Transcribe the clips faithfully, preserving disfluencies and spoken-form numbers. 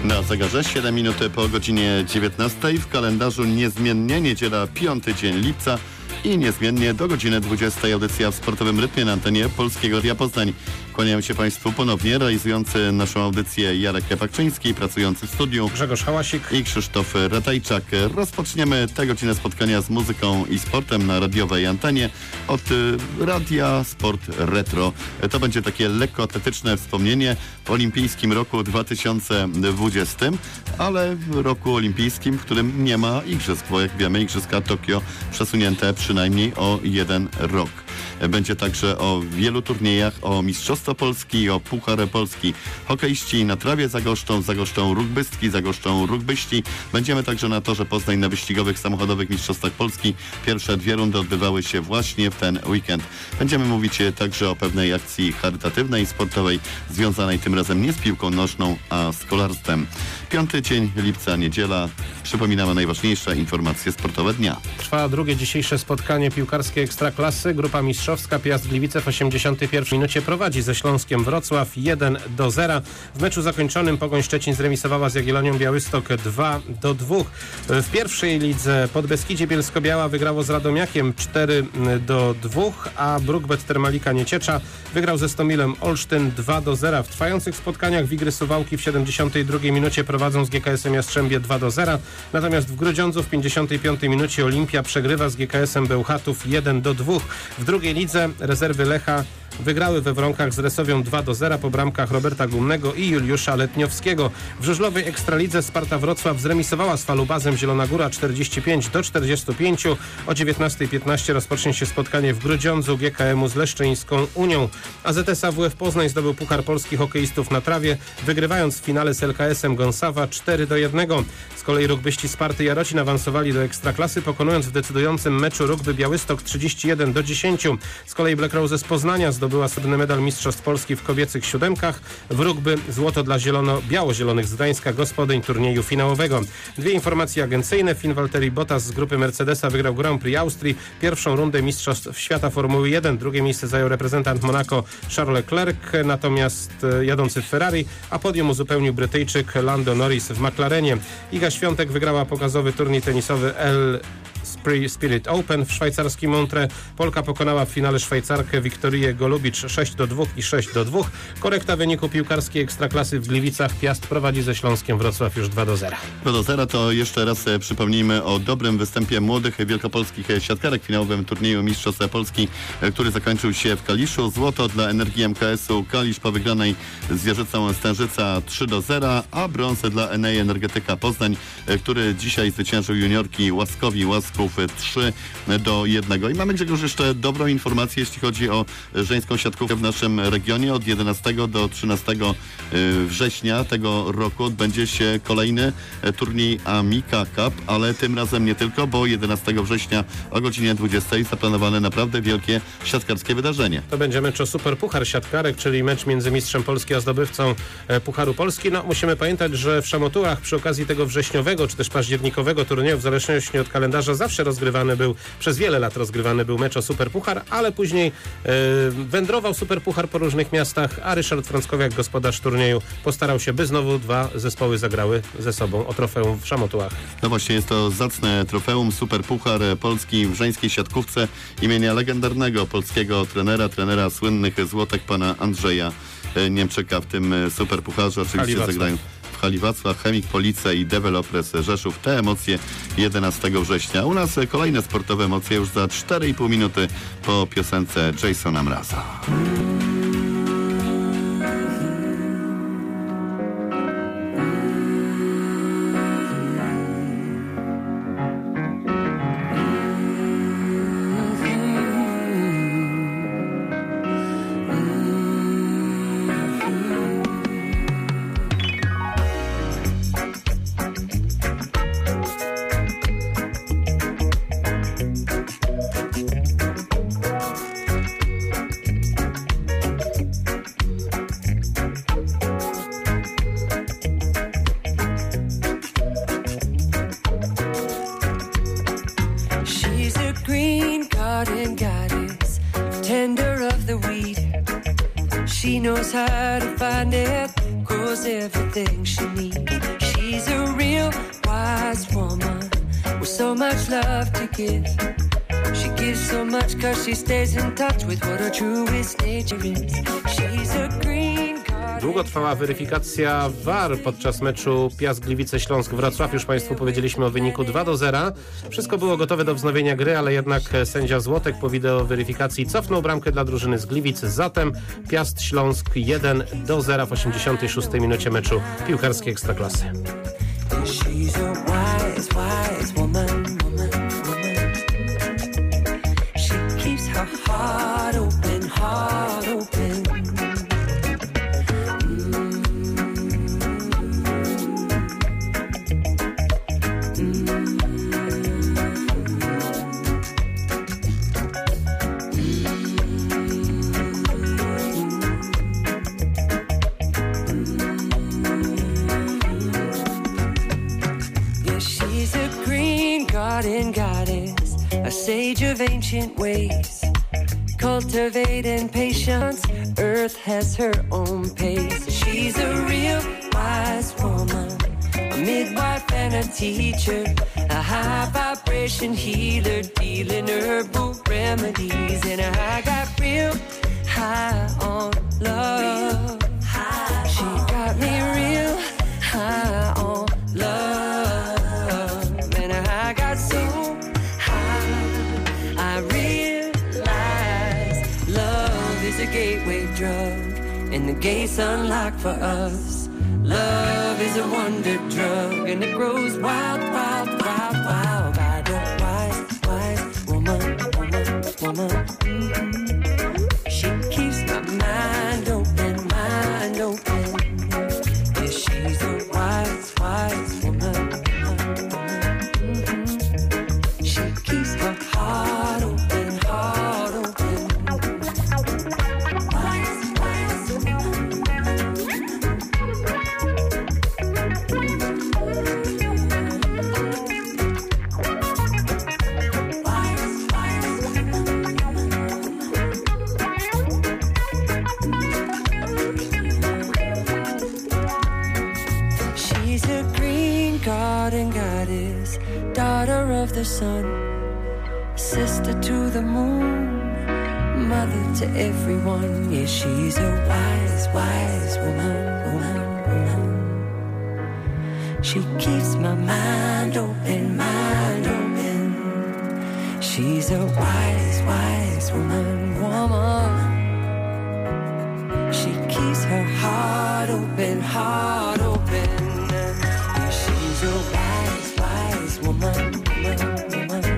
Na zegarze siedem minut po godzinie dziewiętnastej. W kalendarzu niezmiennie niedziela, piąty dzień lipca i niezmiennie do godziny dwudziestej audycja w sportowym rytmie na antenie Polskiego Radia Poznań. Kłaniam się Państwu ponownie, realizujący naszą audycję Jarek Pakczyński, pracujący w studiu Grzegorz Hałasik i Krzysztof Ratajczak. Rozpoczniemy tę godzinę spotkania z muzyką i sportem na radiowej antenie od Radia Sport Retro. To będzie takie lekkoatletyczne wspomnienie w olimpijskim roku dwa tysiące dwudziestym, ale w roku olimpijskim, w którym nie ma igrzysk, bo jak wiemy Igrzyska Tokio przesunięte przynajmniej o jeden rok. Będzie także o wielu turniejach, o Mistrzostwo Polski, o Puchar Polski. Hokeiści na trawie zagoszczą, zagoszczą rugbystki, zagoszczą rugbyści. Będziemy także na torze Poznań na wyścigowych samochodowych Mistrzostwach Polski. Pierwsze dwie rundy odbywały się właśnie w ten weekend. Będziemy mówić także o pewnej akcji charytatywnej, sportowej, związanej tym razem nie z piłką nożną, a z kolarstwem. Piąty dzień lipca, niedziela. Przypominamy najważniejsze informacje sportowe dnia. Trwa drugie dzisiejsze spotkanie piłkarskie Ekstraklasy. Grupa mistrzowska Piast Gliwice w osiemdziesiątej pierwszej minucie prowadzi ze Śląskiem Wrocław jeden do zera. W meczu zakończonym Pogoń Szczecin zremisowała z Jagiellonią Białystok dwa do dwóch. W pierwszej lidze Podbeskidzie Bielsko-Biała wygrało z Radomiakiem cztery do dwóch, a Brukbet Termalika Nieciecza wygrał ze Stomilem Olsztyn dwa do zera. W trwających spotkaniach Wigry Suwałki w siedemdziesiątej drugiej minucie prowadzą z G K S-em Jastrzębie dwa do zera. Natomiast w Grudziądzu w pięćdziesiątej piątej minucie Olimpia przegrywa z G K S-em Bełchatów jeden do dwóch. W drugiej lidze rezerwy Lecha wygrały we Wronkach z Resowią dwa do zera po bramkach Roberta Gumnego i Juliusza Letniowskiego. W żużlowej Ekstralidze Sparta Wrocław zremisowała z Falubazem Zielona Góra czterdzieści pięć do czterdziestu pięciu. O dziewiętnastej piętnaście rozpocznie się spotkanie w Grudziądzu G K M-u z Leszczyńską Unią. A Z S A W F Poznań zdobył Puchar Polski hokeistów na trawie, wygrywając w finale z L K S-em Gąsawa cztery do jednego. Z kolei rugbyści Sparty Jarocin awansowali do Ekstraklasy, pokonując w decydującym meczu Rugby Białystok trzydzieści jeden do dziesięciu. Z kolei Black Rose z Poznania zdobyła srebrny medal Mistrzostw Polski w kobiecych siódemkach. W rugby złoto dla zielono-biało-zielonych z Gdańska, gospodyń turnieju finałowego. Dwie informacje agencyjne. Finn Valtteri Bottas z grupy Mercedesa wygrał Grand Prix Austrii, pierwszą rundę Mistrzostw Świata Formuły jeden. Drugie miejsce zajął reprezentant Monaco Charles Leclerc, natomiast jadący w Ferrari, a podium uzupełnił Brytyjczyk Lando Norris w McLarenie. Iga Świątek wygrała pokazowy turniej tenisowy L Spirit Open w szwajcarskim Montreux. Polka pokonała w finale Szwajcarkę Wiktorię Golubicz sześć do dwóch i sześć do dwóch. Korekta wyniku piłkarskiej Ekstraklasy w Gliwicach. Piast prowadzi ze Śląskiem Wrocław już dwa do zera. dwa do zera to jeszcze raz przypomnijmy o dobrym występie młodych wielkopolskich siatkarek w finałowym turnieju Mistrzostw Polski, który zakończył się w Kaliszu. Złoto dla Energii M K S-u Kalisz po wygranej z Wieżycą Stężyca trzy do zera, a brąz dla Enei Energetyka Poznań, który dzisiaj zwyciężył juniorki Łaskowi Łasków trzy do jednego. I mamy, Grzegorz, jeszcze dobrą informację, jeśli chodzi o żeńską siatkówkę w naszym regionie. Od jedenastego do trzynastego września tego roku odbędzie się kolejny turniej Amica Cup, ale tym razem nie tylko, bo jedenastego września o godzinie dwudziestej zaplanowane naprawdę wielkie siatkarskie wydarzenie. To będzie mecz o Super Puchar Siatkarek, czyli mecz między mistrzem Polski a zdobywcą Pucharu Polski. No, musimy pamiętać, że w Szamotułach przy okazji tego wrześniowego czy też październikowego turnieju, w zależności od kalendarza, zawsze rozgrywany był, przez wiele lat rozgrywany był mecz o Super Puchar, ale później e, wędrował Super Puchar po różnych miastach, a Ryszard Frąckowiak, gospodarz turnieju, postarał się, by znowu dwa zespoły zagrały ze sobą o trofeum w Szamotułach. No właśnie, jest to zacne trofeum Super Puchar Polski w żeńskiej siatkówce imienia legendarnego polskiego trenera, trenera słynnych złotek pana Andrzeja Niemczyka. W tym Super Pucharze oczywiście zagrają w Hali Wacław, Chemik Police i Developers Rzeszów. Te emocje jedenastego września. U nas kolejne sportowe emocje już za cztery i pół minuty po piosence Jasona Mraza. garden goddess, tender of the weed. She knows how to find it, grows everything she needs. so much love to give. She gives so much cause she stays in touch with what her truest nature is. She's a green card. Długo trwała weryfikacja V A R podczas meczu Piast-Gliwice-Śląsk-Wrocław. Już Państwu powiedzieliśmy o wyniku dwa do zera. Wszystko było gotowe do wznowienia gry, ale jednak sędzia Złotek po wideo weryfikacji cofnął bramkę dla drużyny z Gliwic. Zatem Piast-Śląsk jeden do zera w osiemdziesiątej szóstej minucie meczu piłkarskiej Ekstraklasy. She's a wise, wise woman, woman, woman. She keeps her heart open, heart open. Garden goddess, a sage of ancient ways, cultivating patience, earth has her own pace. She's a real wise woman, a midwife and a teacher, a high vibration healer, dealing herbal remedies. And I got real high on love. She got me real high on love. So high, I realize love is a gateway drug, and the gates unlocked for us. Love is a wonder drug, and it grows wild, wild, wild, wild. By the wise, wise woman, woman, woman. Mm-hmm. She keeps my mind open, mind open. Yeah, she's a wise, wise woman. Heart open, heart open. Wise, wise woman. Wise, wise woman. She's a green garden goddess, daughter of the sun, sister to the moon, mother to everyone. Yeah, she's a wise, wise woman, woman, woman. She keeps my mind open, mind open. She's a wise, wise woman, woman. She keeps her heart open, heart open. Yeah, she's a wise, wise woman, woman, woman.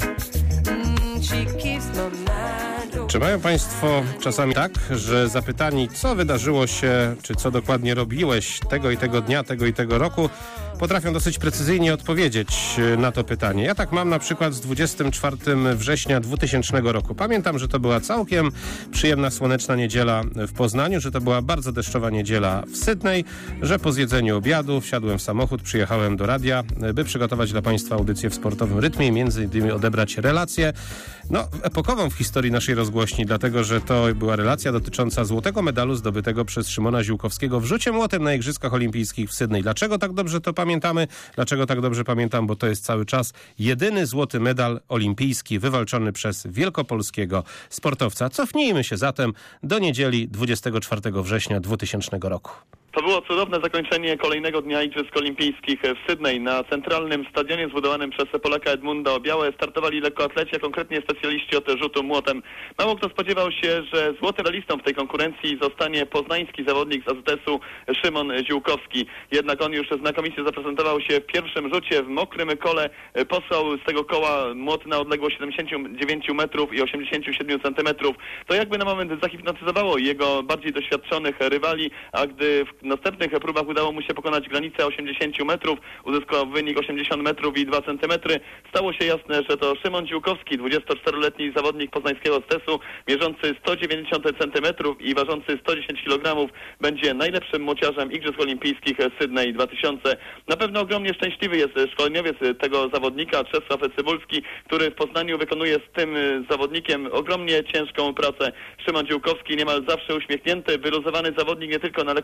Czy mają Państwo czasami tak, że zapytani, co wydarzyło się, czy co dokładnie robiłeś tego i tego dnia, tego i tego roku, potrafią dosyć precyzyjnie odpowiedzieć na to pytanie. Ja tak mam na przykład z dwudziestego czwartego września dwutysięcznego roku. Pamiętam, że to była całkiem przyjemna, słoneczna niedziela w Poznaniu, że to była bardzo deszczowa niedziela w Sydney, że po zjedzeniu obiadu wsiadłem w samochód, przyjechałem do radia, by przygotować dla Państwa audycję w sportowym rytmie i między innymi odebrać relację, no epokową w historii naszej rozgłośni, dlatego że to była relacja dotycząca złotego medalu zdobytego przez Szymona Ziółkowskiego w rzucie młotem na Igrzyskach Olimpijskich w Sydney. Dlaczego tak dobrze to pamiętamy? Dlaczego tak dobrze pamiętam? Bo to jest cały czas jedyny złoty medal olimpijski wywalczony przez wielkopolskiego sportowca. Cofnijmy się zatem do niedzieli dwudziestego czwartego września dwutysięcznego roku. To było cudowne zakończenie kolejnego dnia Igrzysk Olimpijskich w Sydney. Na centralnym stadionie zbudowanym przez Polaka Edmunda Obiałę startowali lekkoatleci, a konkretnie specjaliści od rzutu młotem. Mało kto spodziewał się, że złotym medalistą w tej konkurencji zostanie poznański zawodnik z A Z S-u Szymon Ziółkowski. Jednak on już znakomicie zaprezentował się w pierwszym rzucie w mokrym kole. Posłał z tego koła młot na odległość siedemdziesiąt dziewięć metrów i osiemdziesiąt siedem centymetrów. To jakby na moment zahipnotyzowało jego bardziej doświadczonych rywali, a gdy w następnych próbach udało mu się pokonać granicę osiemdziesiąt metrów, uzyskał wynik osiemdziesiąt metrów i dwa centymetry. Stało się jasne, że to Szymon Ziółkowski, dwudziestoczteroletni zawodnik poznańskiego A Z S-u, mierzący sto dziewięćdziesiąt centymetrów i ważący sto dziesięć kilogramów, będzie najlepszym młociarzem Igrzysk Olimpijskich Sydney dwa tysiące. Na pewno ogromnie szczęśliwy jest szkoleniowiec tego zawodnika, Czesław Cybulski, który w Poznaniu wykonuje z tym zawodnikiem ogromnie ciężką pracę. Szymon Ziółkowski niemal zawsze uśmiechnięty, wyluzowany zawodnik nie tylko na lekkoatletycznym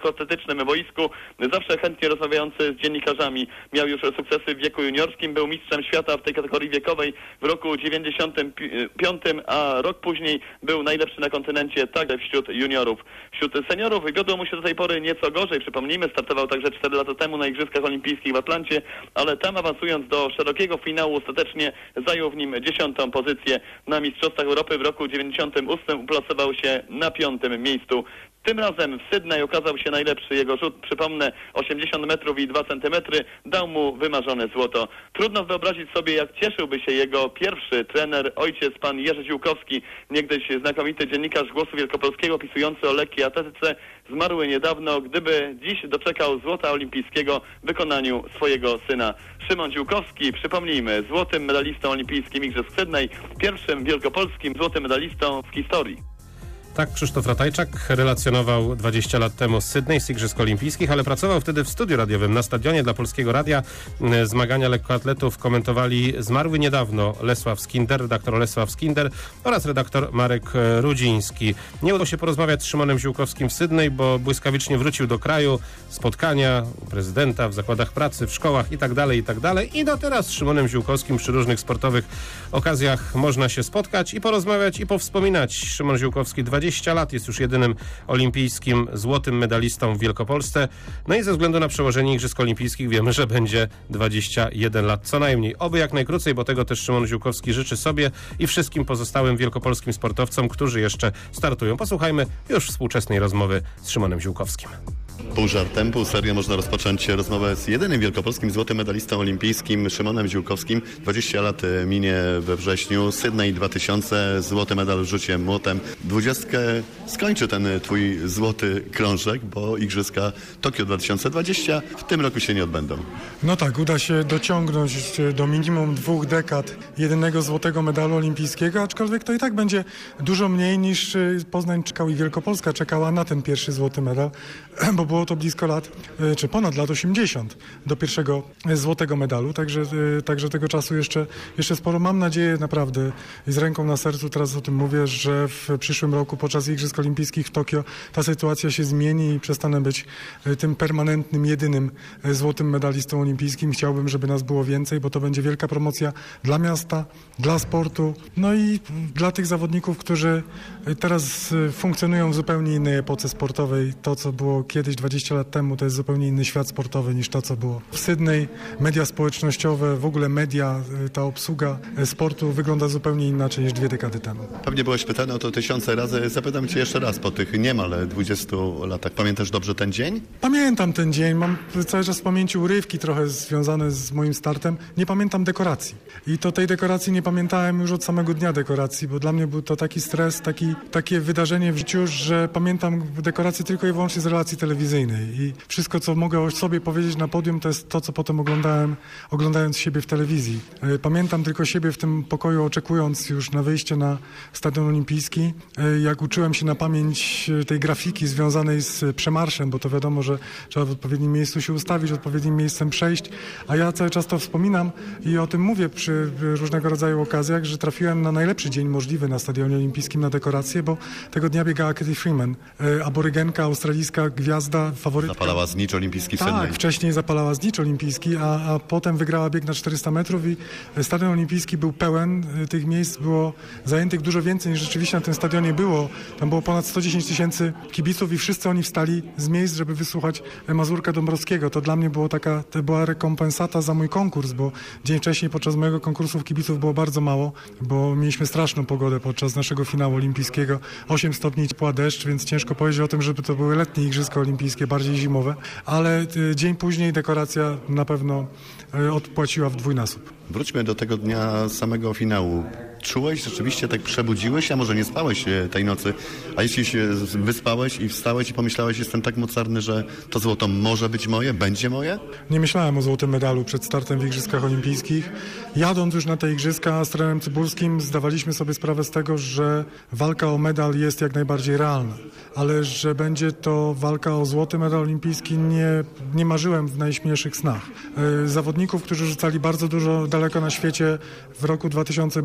lekkoatletycznym boisku, zawsze chętnie rozmawiający z dziennikarzami. Miał już sukcesy w wieku juniorskim, był mistrzem świata w tej kategorii wiekowej w roku dziewięćdziesiątym piątym, a rok później był najlepszy na kontynencie także wśród juniorów. Wśród seniorów wiodło mu się do tej pory nieco gorzej. Przypomnijmy, startował także cztery lata temu na Igrzyskach Olimpijskich w Atlancie, ale tam awansując do szerokiego finału ostatecznie zajął w nim dziesiątą pozycję. Na Mistrzostwach Europy w roku dziewięćdziesiątym ósmym uplasował się na piątym miejscu. Tym razem w Sydney okazał się najlepszy. Jego rzut, przypomnę, osiemdziesiąt metrów i dwa centymetry, dał mu wymarzone złoto. Trudno wyobrazić sobie, jak cieszyłby się jego pierwszy trener, ojciec pan Jerzy Ziółkowski, niegdyś znakomity dziennikarz Głosu Wielkopolskiego opisujący o lekkiej atletyce, zmarły niedawno, gdyby dziś doczekał złota olimpijskiego w wykonaniu swojego syna. Szymon Ziółkowski, przypomnijmy, złotym medalistą olimpijskim Igrzysk Sydney, pierwszym wielkopolskim złotym medalistą w historii. Tak Krzysztof Ratajczak relacjonował dwadzieścia lat temu z Sydney, z Igrzysk Olimpijskich, ale pracował wtedy w studiu radiowym na stadionie dla Polskiego Radia. Zmagania lekkoatletów komentowali zmarły niedawno Lesław Skinder, redaktor Lesław Skinder oraz redaktor Marek Rudziński. Nie udało się porozmawiać z Szymonem Ziółkowskim w Sydney, bo błyskawicznie wrócił do kraju, spotkania u prezydenta, w zakładach pracy, w szkołach itd., itd. I do teraz z Szymonem Ziółkowskim przy różnych sportowych okazjach można się spotkać i porozmawiać i powspominać. Szymon Ziółkowski dwadzieścia lat, jest już jedynym olimpijskim złotym medalistą w Wielkopolsce. No i ze względu na przełożenie Igrzysk Olimpijskich wiemy, że będzie dwadzieścia jeden lat co najmniej. Oby jak najkrócej, bo tego też Szymon Ziółkowski życzy sobie i wszystkim pozostałym wielkopolskim sportowcom, którzy jeszcze startują. Posłuchajmy już współczesnej rozmowy z Szymonem Ziółkowskim. Pół żartem, pół serio można rozpocząć rozmowę z jedynym wielkopolskim złotym medalistą olimpijskim Szymonem Ziółkowskim. dwadzieścia lat minie we wrześniu, Sydney dwa tysiące, złoty medal w rzucie młotem. Dwudziestkę skończy ten twój złoty krążek, bo Igrzyska Tokio dwa tysiące dwadzieścia w tym roku się nie odbędą. No tak, uda się dociągnąć do minimum dwóch dekad jedynego złotego medalu olimpijskiego, aczkolwiek to i tak będzie dużo mniej niż Poznań czekał i Wielkopolska czekała na ten pierwszy złoty medal, bo było to blisko lat, czy ponad lat osiemdziesiąt do pierwszego złotego medalu, także, także tego czasu jeszcze, jeszcze sporo. Mam nadzieję naprawdę i z ręką na sercu teraz o tym mówię, że w przyszłym roku podczas Igrzysk Olimpijskich w Tokio ta sytuacja się zmieni i przestanę być tym permanentnym, jedynym złotym medalistą olimpijskim. Chciałbym, żeby nas było więcej, bo to będzie wielka promocja dla miasta, dla sportu, no i dla tych zawodników, którzy teraz funkcjonują w zupełnie innej epoce sportowej. To, co było kiedyś dwadzieścia lat temu, to jest zupełnie inny świat sportowy niż to, co było w Sydney. Media społecznościowe, w ogóle media, ta obsługa sportu wygląda zupełnie inaczej niż dwie dekady temu. Pewnie byłeś pytany o to tysiące razy. Zapytam cię jeszcze raz po tych niemal dwudziestu latach. Pamiętasz dobrze ten dzień? Pamiętam ten dzień. Mam cały czas w pamięci urywki trochę związane z moim startem. Nie pamiętam dekoracji. I to tej dekoracji nie pamiętałem już od samego dnia dekoracji, bo dla mnie był to taki stres, taki, takie wydarzenie w życiu, że pamiętam dekoracje tylko i wyłącznie z relacji telewizyjnej. I wszystko, co mogę o sobie powiedzieć na podium, to jest to, co potem oglądałem, oglądając siebie w telewizji. Pamiętam tylko siebie w tym pokoju, oczekując już na wyjście na Stadion Olimpijski, jak uczyłem się na pamięć tej grafiki związanej z przemarszem, bo to wiadomo, że trzeba w odpowiednim miejscu się ustawić, odpowiednim miejscem przejść, a ja cały czas to wspominam i o tym mówię przy różnego rodzaju okazjach, że trafiłem na najlepszy dzień możliwy na Stadionie Olimpijskim na dekorację, bo tego dnia biegała Katie Freeman, aborygenka, australijska gwiazda, faworytka. Zapalała znicz olimpijski w Sydney. Tak, wcześniej zapalała znicz olimpijski, a, a potem wygrała bieg na czterysta metrów i Stadion Olimpijski był pełen, tych miejsc było zajętych dużo więcej niż rzeczywiście na tym stadionie było. Tam było ponad sto dziesięć tysięcy kibiców i wszyscy oni wstali z miejsc, żeby wysłuchać Mazurka Dąbrowskiego. To dla mnie było taka, to była rekompensata za mój konkurs, bo dzień wcześniej podczas mojego konkursu kibiców było bardzo mało, bo mieliśmy straszną pogodę podczas naszego finału olimpijskiego. osiem stopni, ciepła, deszcz, więc ciężko powiedzieć o tym, żeby to były letnie Igrzyska Olimpijskie, bardziej zimowe, ale dzień później dekoracja na pewno odpłaciła w dwójnasób. Wróćmy do tego dnia samego finału. Czułeś, rzeczywiście tak przebudziłeś, a może nie spałeś tej nocy, a jeśli się wyspałeś i wstałeś i pomyślałeś, jestem tak mocarny, że to złoto może być moje, będzie moje? Nie myślałem o złotym medalu przed startem w Igrzyskach Olimpijskich. Jadąc już na te Igrzyska z trenerem Cybulskim zdawaliśmy sobie sprawę z tego, że walka o medal jest jak najbardziej realna, ale że będzie to walka o złoty medal olimpijski nie, nie marzyłem w najśmielszych snach. Zawodników, którzy rzucali bardzo dużo daleko na świecie, w roku dwa tysiące była cała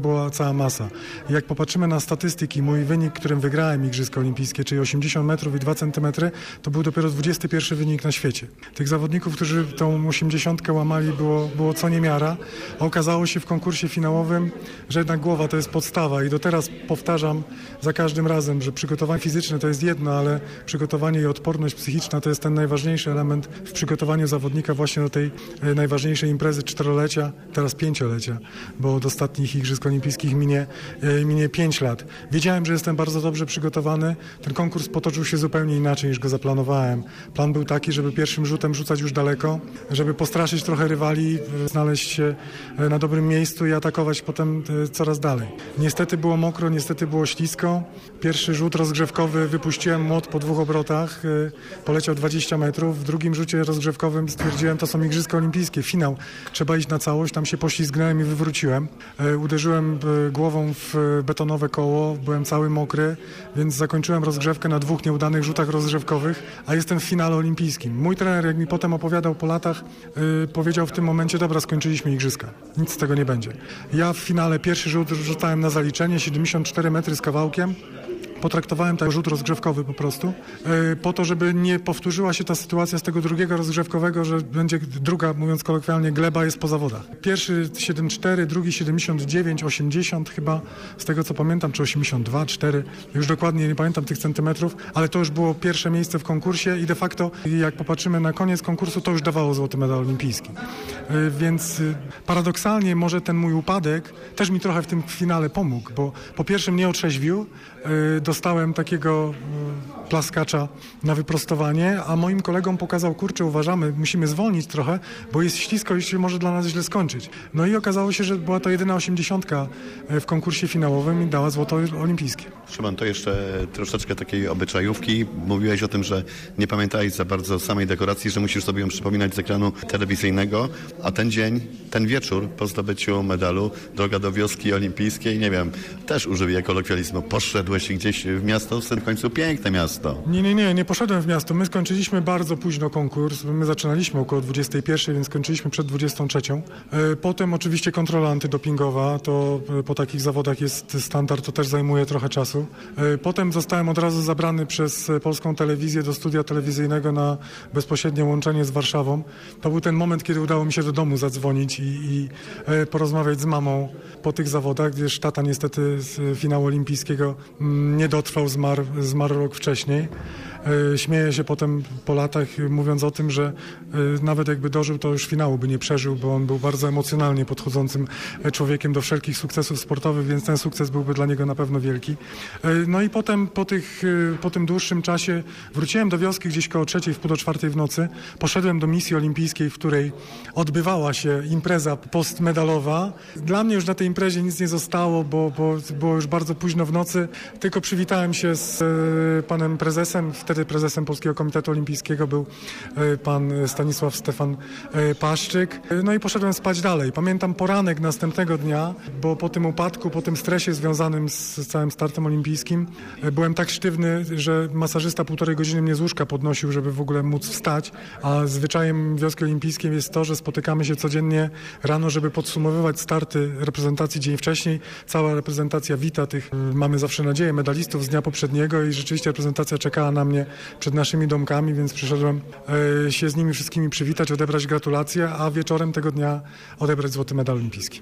ciała masa. Jak popatrzymy na statystyki, mój wynik, którym wygrałem Igrzyska Olimpijskie, czyli osiemdziesiąt metrów i dwa centymetry, to był dopiero dwudziesty pierwszy wynik na świecie. Tych zawodników, którzy tą osiemdziesiątkę łamali, było, było co niemiara. A okazało się w konkursie finałowym, że jednak głowa to jest podstawa i do teraz powtarzam za każdym razem, że przygotowanie fizyczne to jest jedno, ale przygotowanie i odporność psychiczna to jest ten najważniejszy element w przygotowaniu zawodnika właśnie do tej e, najważniejszej imprezy czterolecia, teraz pięciolecia, bo od ostatnich Igrzysk Olimpijskich minie, e, minie pięć lat. Wiedziałem, że jestem bardzo dobrze przygotowany. Ten konkurs potoczył się zupełnie inaczej niż go zaplanowałem. Plan był taki, żeby pierwszym rzutem rzucać już daleko, żeby postraszyć trochę rywali, znaleźć się na dobrym miejscu i atakować potem coraz dalej. Niestety było mokro, niestety było ślisko. Pierwszy rzut rozgrzewkowy wypuściłem młot po dwóch obrotach, poleciał dwadzieścia metrów. W drugim rzucie rozgrzewkowym stwierdziłem, to są Igrzyska Olimpijskie, finał. Trzeba iść na całość, tam się poślizgnąłem i wywróciłem. Uderzyłem głową w betonowe koło, byłem cały mokry, więc zakończyłem rozgrzewkę na dwóch nieudanych rzutach rozgrzewkowych, a jestem w finale olimpijskim. Mój trener, jak mi potem opowiadał po latach, yy, powiedział w tym momencie, dobra, skończyliśmy Igrzyska. Nic z tego nie będzie. Ja w finale pierwszy rzut rzucałem na zaliczenie, siedemdziesiąt cztery metry z kawałkiem. Potraktowałem ten rzut rozgrzewkowy po prostu, yy, po to, żeby nie powtórzyła się ta sytuacja z tego drugiego rozgrzewkowego, że będzie druga, mówiąc kolokwialnie, gleba jest po zawodach. Pierwszy siedemdziesiąt cztery, drugi siedemdziesiąt dziewięć, osiemdziesiąt chyba, z tego co pamiętam, czy osiemdziesiąt dwa, cztery, już dokładnie nie pamiętam tych centymetrów, ale to już było pierwsze miejsce w konkursie i de facto, jak popatrzymy na koniec konkursu, to już dawało złoty medal olimpijski. Yy, więc yy, paradoksalnie może ten mój upadek też mi trochę w tym finale pomógł, bo po pierwsze mnie otrzeźwił, yy, dostałem takiego y, plaskacza na wyprostowanie, a moim kolegom pokazał, kurczę, uważamy, musimy zwolnić trochę, bo jest ślisko i się może dla nas źle skończyć. No i okazało się, że była to jedyna osiemdziesiątka w konkursie finałowym i dała złoto olimpijskie. Szymon, to jeszcze troszeczkę takiej obyczajówki. Mówiłeś o tym, że nie pamiętałeś za bardzo samej dekoracji, że musisz sobie ją przypominać z ekranu telewizyjnego, a ten dzień, ten wieczór po zdobyciu medalu, droga do wioski olimpijskiej, nie wiem, też użyję kolokwializmu, poszedłeś gdzieś w miasto, w końcu piękne miasto. Nie, nie, nie, nie poszedłem w miasto. My skończyliśmy bardzo późno konkurs. My zaczynaliśmy około dwudziestej pierwszej, więc skończyliśmy przed dwudziestą trzecią. Potem oczywiście kontrola antydopingowa, to po takich zawodach jest standard, to też zajmuje trochę czasu. Potem zostałem od razu zabrany przez polską telewizję do studia telewizyjnego na bezpośrednie łączenie z Warszawą. To był ten moment, kiedy udało mi się do domu zadzwonić i, i porozmawiać z mamą po tych zawodach, gdyż tata niestety z finału olimpijskiego nie dotrwał, zmarł, zmarł rok wcześniej. Śmieję się potem po latach, mówiąc o tym, że nawet jakby dożył, to już finału by nie przeżył, bo on był bardzo emocjonalnie podchodzącym człowiekiem do wszelkich sukcesów sportowych, więc ten sukces byłby dla niego na pewno wielki. No i potem po, tych, po tym dłuższym czasie wróciłem do wioski gdzieś koło trzeciej, w pół do czwartej w nocy. Poszedłem do misji olimpijskiej, w której odbywała się impreza postmedalowa. Dla mnie już na tej imprezie nic nie zostało, bo, bo było już bardzo późno w nocy. Tylko przywitałem się z panem prezesem. Wtedy prezesem Polskiego Komitetu Olimpijskiego był pan Stanisław Stefan Paszczyk. No i poszedłem spać dalej. Pamiętam poranek następnego dnia, bo po tym upadku, po tym stresie związanym z całym startem olimpijskim byłem tak sztywny, że masażysta półtorej godziny mnie z łóżka podnosił, żeby w ogóle móc wstać, a zwyczajem wioski olimpijskiej jest to, że spotykamy się codziennie rano, żeby podsumowywać starty reprezentacji dzień wcześniej. Cała reprezentacja wita tych, mamy zawsze nadzieję, medalistów z dnia poprzedniego i rzeczywiście reprezentacja czekała na mnie przed naszymi domkami, więc przyszedłem e, się z nimi wszystkimi przywitać, odebrać gratulacje, a wieczorem tego dnia odebrać złoty medal olimpijski.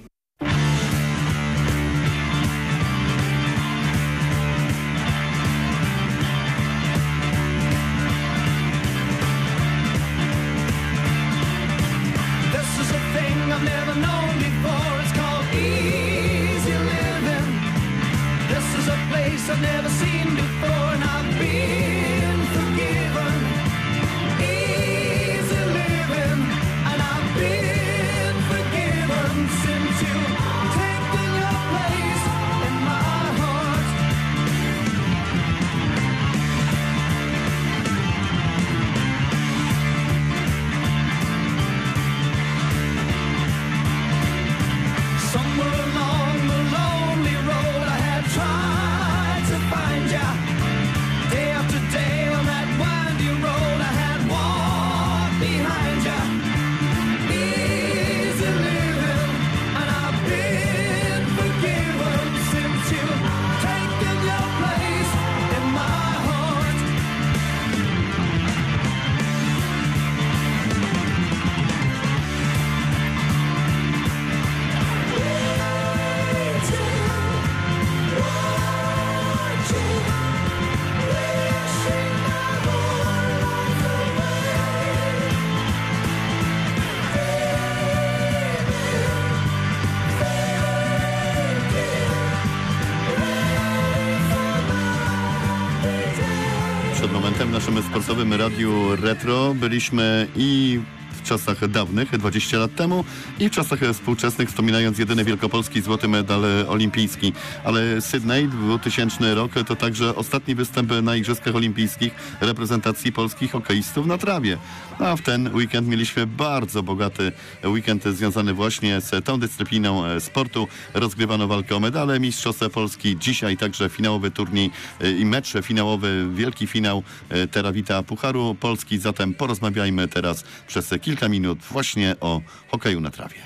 I've never seen before, and I've been forgiven. Easy living, and I've been forgiven since you sportowym Radiu Retro. Byliśmy i w czasach dawnych, dwadzieścia lat temu, i w czasach współczesnych, wspominając jedyny wielkopolski złoty medal olimpijski. Ale Sydney, dwutysięczny rok, to także ostatni występ na Igrzyskach Olimpijskich reprezentacji polskich hokeistów na trawie. A w ten weekend mieliśmy bardzo bogaty weekend związany właśnie z tą dyscypliną sportu. Rozgrywano walkę o medale Mistrzostw Polski. Dzisiaj także finałowy turniej i mecz finałowy, wielki finał Terawita Pucharu Polski. Zatem porozmawiajmy teraz przez kilka minut właśnie o hokeju na trawie.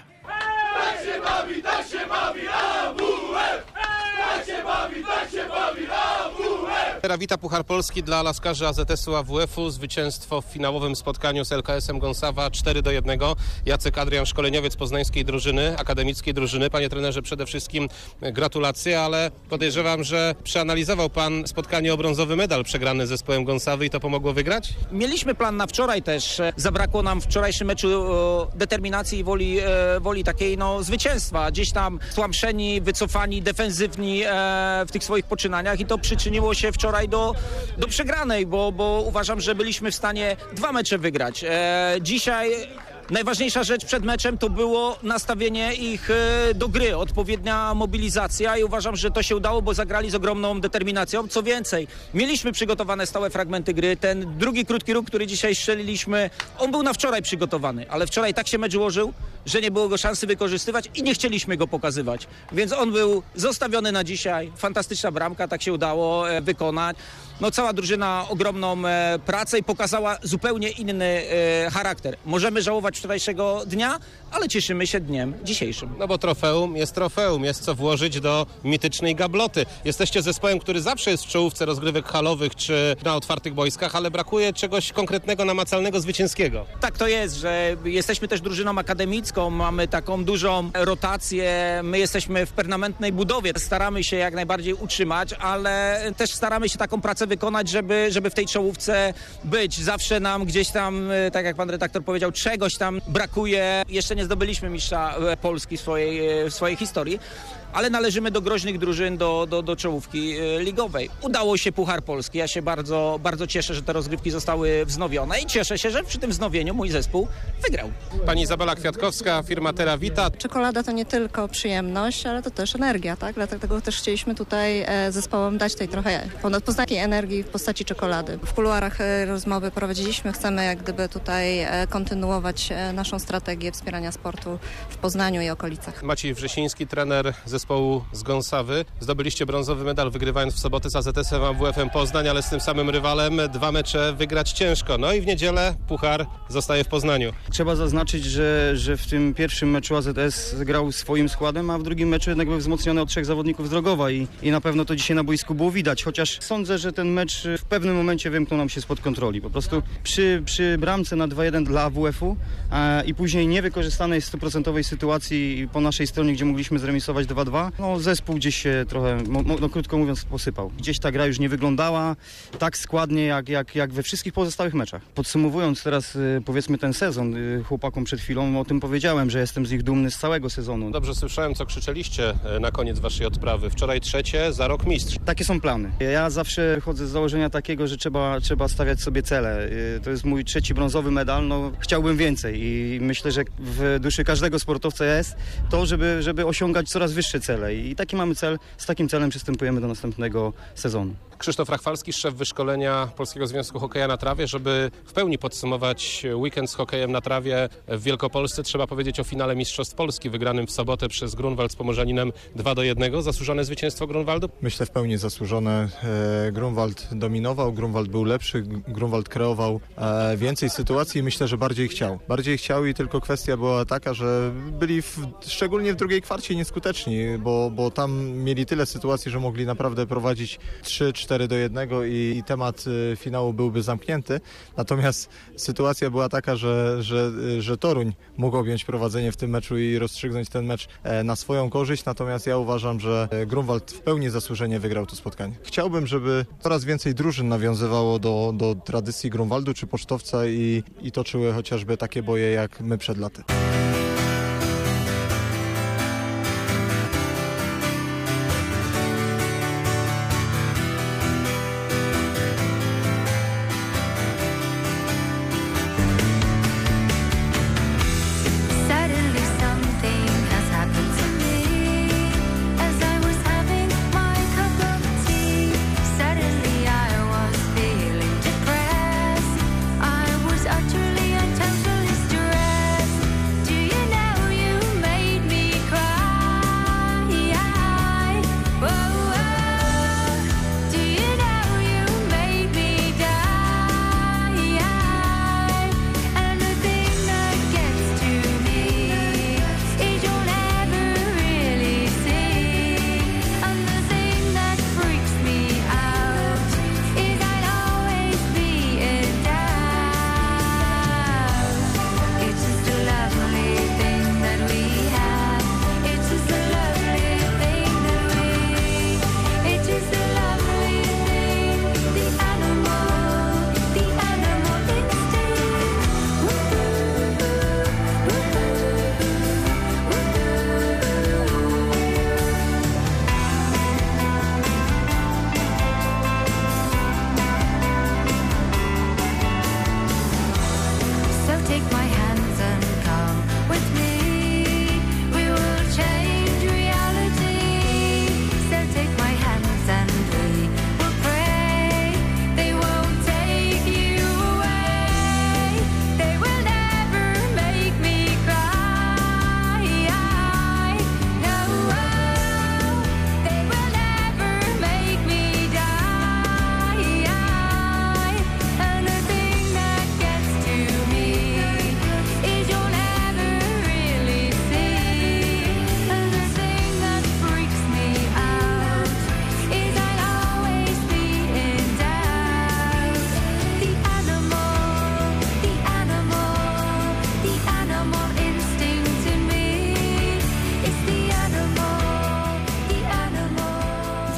Tak się bawi, tak się bawi, A W F! Tak się bawi, tak się bawi, A W F! Terawita Puchar Polski dla laskarzy A Z S-u A W F-u. Zwycięstwo w finałowym spotkaniu z L K S-em Gąsawa cztery do jednego. Jacek Adrian, szkoleniowiec poznańskiej drużyny, akademickiej drużyny. Panie trenerze, przede wszystkim gratulacje, ale podejrzewam, że przeanalizował pan spotkanie o brązowy medal przegrany z zespołem Gąsawy i to pomogło wygrać? Mieliśmy plan na wczoraj też. Zabrakło nam w wczorajszym meczu e, determinacji i woli, e, woli takiej no, zwycięstwa. Gdzieś tam stłamszeni, wycofani, defensywni e, w tych swoich poczynaniach i to przyczyniło się wczoraj do, do przegranej, bo, bo uważam, że byliśmy w stanie dwa mecze wygrać. E, dzisiaj najważniejsza rzecz przed meczem to było nastawienie ich do gry, odpowiednia mobilizacja i uważam, że to się udało, bo zagrali z ogromną determinacją. Co więcej, mieliśmy przygotowane stałe fragmenty gry. Ten drugi krótki róg, który dzisiaj strzeliliśmy, on był na wczoraj przygotowany, ale wczoraj tak się mecz ułożył, że nie było go szansy wykorzystywać i nie chcieliśmy go pokazywać. Więc on był zostawiony na dzisiaj. Fantastyczna bramka, tak się udało wykonać. No cała drużyna ogromną e, pracę i pokazała zupełnie inny e, charakter. Możemy żałować wczorajszego dnia, ale cieszymy się dniem dzisiejszym. No bo trofeum jest trofeum, jest co włożyć do mitycznej gabloty. Jesteście zespołem, który zawsze jest w czołówce rozgrywek halowych czy na otwartych boiskach, ale brakuje czegoś konkretnego, namacalnego, zwycięskiego. Tak to jest, że jesteśmy też drużyną akademicką, mamy taką dużą rotację, my jesteśmy w permanentnej budowie. Staramy się jak najbardziej utrzymać, ale też staramy się taką pracę wykonać, żeby, żeby w tej czołówce być. Zawsze nam gdzieś tam, tak jak pan redaktor powiedział, czegoś tam brakuje. Jeszcze nie zdobyliśmy mistrza Polski w swojej, w swojej historii, ale należymy do groźnych drużyn, do, do, do czołówki ligowej. Udało się Puchar Polski. Ja się bardzo, bardzo cieszę, że te rozgrywki zostały wznowione i cieszę się, że przy tym wznowieniu mój zespół wygrał. Pani Izabela Kwiatkowska, firma Terawita. Czekolada to nie tylko przyjemność, ale to też energia, tak? Dlatego też chcieliśmy tutaj zespołom dać tej trochę ponadpoznakiej energii w postaci czekolady. W kuluarach rozmowy prowadziliśmy, chcemy jak gdyby tutaj kontynuować naszą strategię wspierania sportu w Poznaniu i okolicach. Maciej Wrzesiński, trener zespołu z Gąsawy. Zdobyliście brązowy medal, wygrywając w sobotę z A Z S-em A W F-em Poznań, ale z tym samym rywalem dwa mecze wygrać ciężko. No i w niedzielę puchar zostaje w Poznaniu. Trzeba zaznaczyć, że, że w tym pierwszym meczu A Z S grał swoim składem, a w drugim meczu jednak był wzmocniony od trzech zawodników z Drogowa i, i na pewno to dzisiaj na boisku było widać, chociaż sądzę, że ten mecz w pewnym momencie wymknął nam się spod kontroli. Po prostu przy, przy bramce na dwa jeden dla A W F-u a, i później niewykorzystanej stuprocentowej sytuacji po naszej stronie, gdzie mogliśmy zremisować dwa dwa, no zespół gdzieś się trochę, no krótko mówiąc, posypał. Gdzieś ta gra już nie wyglądała tak składnie jak, jak, jak we wszystkich pozostałych meczach. Podsumowując teraz powiedzmy ten sezon, chłopakom przed chwilą o tym powiedziałem, że jestem z nich dumny z całego sezonu. Dobrze słyszałem, co krzyczeliście na koniec waszej odprawy. Wczoraj trzecie, za rok mistrz. Takie są plany. Ja zawsze chodzę z założenia takiego, że trzeba, trzeba stawiać sobie cele. To jest mój trzeci brązowy medal, no chciałbym więcej i myślę, że w duszy każdego sportowca jest to, żeby, żeby osiągać coraz wyższe cele i taki mamy cel, z takim celem przystępujemy do następnego sezonu. Krzysztof Rachwalski, szef wyszkolenia Polskiego Związku Hokeja na Trawie. Żeby w pełni podsumować weekend z hokejem na trawie w Wielkopolsce, trzeba powiedzieć o finale Mistrzostw Polski wygranym w sobotę przez Grunwald z Pomorzaninem dwa do jednego. Zasłużone zwycięstwo Grunwaldu? Myślę w pełni zasłużone. Grunwald dominował, Grunwald był lepszy, Grunwald kreował więcej sytuacji i myślę, że bardziej chciał. Bardziej chciał i tylko kwestia była taka, że byli w, szczególnie w drugiej kwarcie nieskuteczni, bo, bo tam mieli tyle sytuacji, że mogli naprawdę prowadzić trzy cztery do jednego i, i temat y, finału byłby zamknięty. Natomiast sytuacja była taka, że, że, że Toruń mógł objąć prowadzenie w tym meczu i rozstrzygnąć ten mecz e, na swoją korzyść. Natomiast ja uważam, że Grunwald w pełni zasłużenie wygrał to spotkanie. Chciałbym, żeby coraz więcej drużyn nawiązywało do, do tradycji Grunwaldu czy Pocztowca i, i toczyły chociażby takie boje jak my przed laty.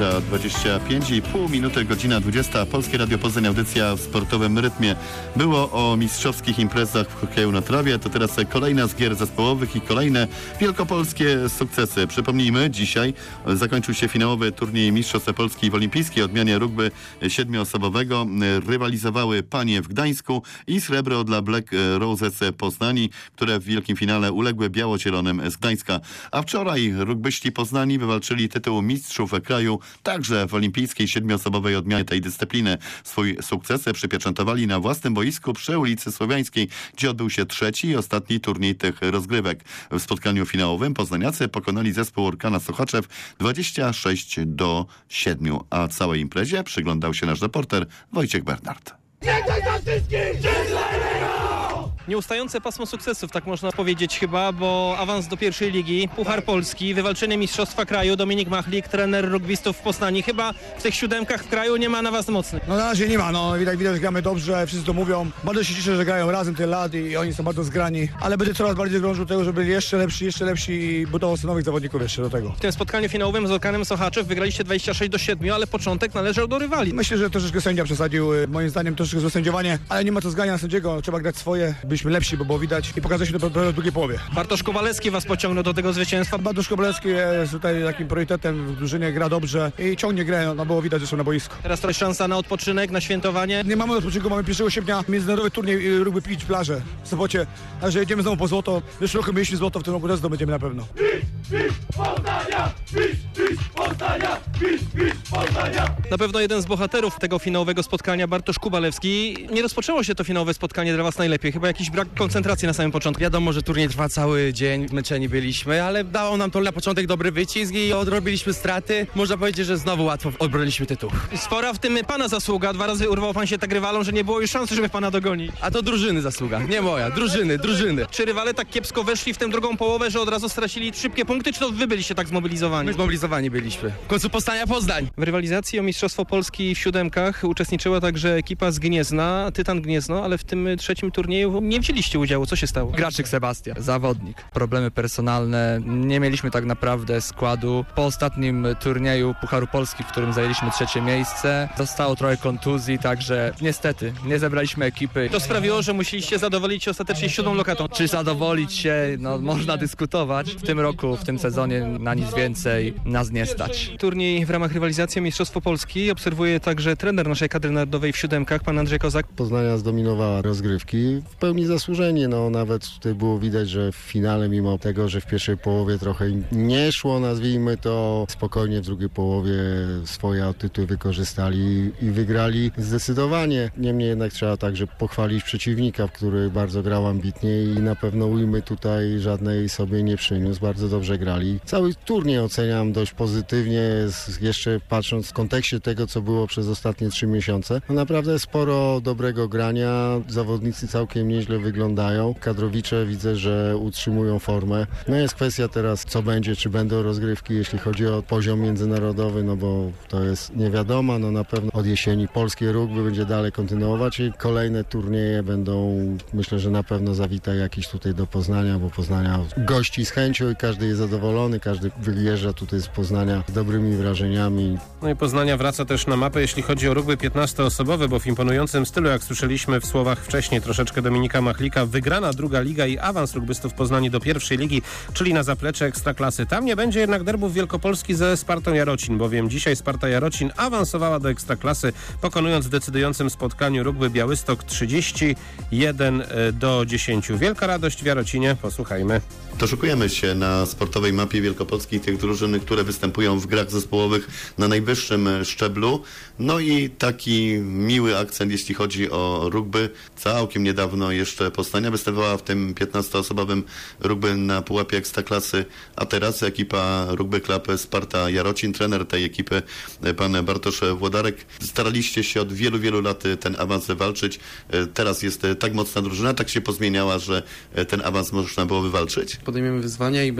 za dwadzieścia pięć i pół minuty, godzina dwudziesta. Polskie Radio Poznań, audycja w sportowym rytmie. Było o mistrzowskich imprezach w hokeju na trawie, to teraz kolejna z gier zespołowych i kolejne wielkopolskie sukcesy. Przypomnijmy, dzisiaj zakończył się finałowy turniej Mistrzostw Polski w olimpijskiej odmianie rugby siedmioosobowego. Rywalizowały panie w Gdańsku i srebro dla Black Roses Poznani, które w wielkim finale uległy biało-zielonym z Gdańska. A wczoraj rugbyści Poznani wywalczyli tytuł mistrzów kraju także w olimpijskiej siedmioosobowej odmianie tej dyscypliny. Swój sukces przypieczętowali na własnym boisku przy ulicy Słowiańskiej, gdzie odbył się trzeci i ostatni turniej tych rozgrywek. W spotkaniu finałowym poznaniacy pokonali zespół Orkana Sochaczew dwadzieścia sześć do siedmiu, a całej imprezie przyglądał się nasz reporter Wojciech Bernard. Nieustające pasmo sukcesów, tak można powiedzieć chyba, bo awans do pierwszej ligi, Puchar Polski, wywalczenie Mistrzostwa Kraju, Dominik Machlik, trener rugbystów w Poznaniu. Chyba w tych siódemkach w kraju nie ma na was mocnych. No na razie nie ma, no widać, widać, że gramy dobrze, wszyscy to mówią. Bardzo się cieszę, że grają razem tyle lat i oni są bardzo zgrani, ale będę coraz bardziej dążył do tego, żeby byli jeszcze lepsi, jeszcze lepsi i budował sobie nowych zawodników jeszcze do tego. W tym spotkaniu finałowym z Orkanem Sochaczew wygraliście dwadzieścia sześć do siedmiu, ale początek należał do rywali. Myślę, że troszeczkę sędzia przesadził, moim zdaniem troszeczkę złe sędziowanie, ale nie ma co zgania na sędziego, trzeba grać swoje, byliśmy lepsi, bo było widać i pokazaliśmy to w drugiej połowie. Bartosz Kowalewski was pociągnął do tego zwycięstwa. Bartosz Kowalewski jest tutaj takim priorytetem w drużynie, gra dobrze i ciągnie grę, no, no było widać, że są na boisku. Teraz to jest szansa na odpoczynek, na świętowanie. Nie mamy odpoczynku, mamy pierwszego sierpnia międzynarodowy turniej rugby pić plażę w Sopocie, także jedziemy znowu po złoto. Już roku mieliśmy złoto, w tym roku też zdobędziemy na pewno. Na pewno jeden z bohaterów tego finałowego spotkania, Bartosz Kowalewski. Nie rozpoczęło się to finałowe spotkanie dla was najlepiej, chyba jakiś brak koncentracji na samym początku. Wiadomo, że turniej trwa cały dzień, zmęczeni byliśmy, ale dało nam to na początek dobry wycisk i odrobiliśmy straty. Można powiedzieć, że znowu łatwo odbroniliśmy tytuł. Spora w tym pana zasługa, dwa razy urwał pan się tak rywalom, że nie było już szansy, żeby pana dogonić. A to drużyny zasługa, nie moja, drużyny, drużyny. Czy rywale tak kiepsko weszli w tę drugą połowę, że od razu stracili szybkie punkty, czy to wy byliście tak zmobilizowani? My zmobilizowani byliśmy. W końcu Poznania Poznań. W rywalizacji o Mistrzostwo Polski w siódemkach uczestniczyła także ekipa z Gniezna, Tytan Gniezno, ale w tym trzecim turnieju nie wzięliście udziału. Co się stało? Graczyk Sebastian, zawodnik. Problemy personalne, nie mieliśmy tak naprawdę składu. Po ostatnim turnieju Pucharu Polski, w którym zajęliśmy trzecie miejsce, zostało trochę kontuzji, także niestety nie zebraliśmy ekipy. To sprawiło, że musieliście zadowolić się ostatecznie siódmą lokatą. Czy zadowolić się, no można dyskutować. W tym roku, w tym sezonie na nic więcej nas nie stać. Turniej w ramach rywalizacji o Mistrzostwo Polski obserwuje także trener naszej kadry narodowej w siódemkach, pan Andrzej Kozak. Poznania zdominowała rozgrywki, w pełni zasłużenie, no nawet tutaj było widać, że w finale, mimo tego, że w pierwszej połowie trochę nie szło, nazwijmy to, spokojnie w drugiej połowie swoje atuty wykorzystali i wygrali zdecydowanie. Niemniej jednak trzeba także pochwalić przeciwnika, który bardzo grał ambitnie i na pewno ujmy tutaj żadnej sobie nie przyniósł. Bardzo dobrze grali. Cały turniej oceniam dość pozytywnie, jeszcze patrząc w kontekście tego, co było przez ostatnie trzy miesiące. No naprawdę sporo dobrego grania, zawodnicy całkiem nieźle wyglądają. Kadrowicze widzę, że utrzymują formę. No jest kwestia teraz, co będzie, czy będą rozgrywki, jeśli chodzi o poziom międzynarodowy, no bo to jest nie wiadomo, no na pewno od jesieni polskie rugby będzie dalej kontynuować i kolejne turnieje będą, myślę, że na pewno zawita jakiś tutaj do Poznania, bo Poznania gości z chęcią i każdy jest zadowolony, każdy wyjeżdża tutaj z Poznania z dobrymi wrażeniami. No i Poznania wraca też na mapę, jeśli chodzi o rugby piętnastoosobowe, bo w imponującym stylu, jak słyszeliśmy w słowach wcześniej troszeczkę Dominika Machlika, wygrana druga liga i awans rugbystów Poznani do pierwszej ligi, czyli na zaplecze Ekstraklasy. Tam nie będzie jednak derbów Wielkopolski ze Spartą Jarocin, bowiem dzisiaj Sparta Jarocin awansowała do Ekstraklasy, pokonując w decydującym spotkaniu rugby Białystok trzydzieści jeden do dziesięciu. Wielka radość w Jarocinie, posłuchajmy. Doszukujemy się na sportowej mapie wielkopolskiej tych drużyn, które występują w grach zespołowych na najwyższym szczeblu. No i taki miły akcent, jeśli chodzi o rugby. Całkiem niedawno jeszcze Poznania występowała w tym piętnastoosobowym rugby na pułapie Ekstraklasy, a teraz ekipa Rugby Club Sparta Jarocin, trener tej ekipy, pan Bartosz Włodarek. Staraliście się od wielu, wielu lat ten awans walczyć. Teraz jest tak mocna drużyna, tak się pozmieniała, że ten awans można było wywalczyć. Podejmiemy wyzwania i będziemy się